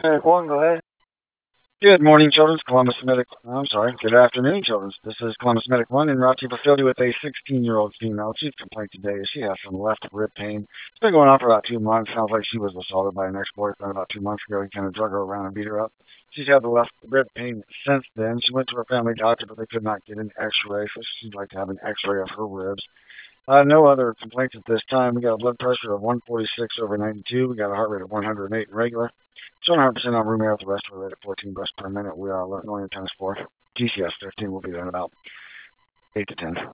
One, go ahead. Good morning, children. Columbus Medic. I'm sorry. Good afternoon, children. This is Columbus Medic 1 in Rocky facility with a 16-year-old female. Chief complaint today is she has some left rib pain. It's been going on for about 2 months. Sounds like she was assaulted by an ex-boyfriend about 2 months ago. He kind of drug her around and beat her up. She's had the left rib pain since then. She went to her family doctor, but they could not get an x-ray, so she'd like to have an x-ray of her ribs. No other complaints at this time. We got a blood pressure of 146 over 92. We got a heart rate of 108 regular. So 100% on room air with the respiratory rate at 14 breaths per minute. We are alert, knowing your tennis sport. GCS 15 will be there in about 8 to 10.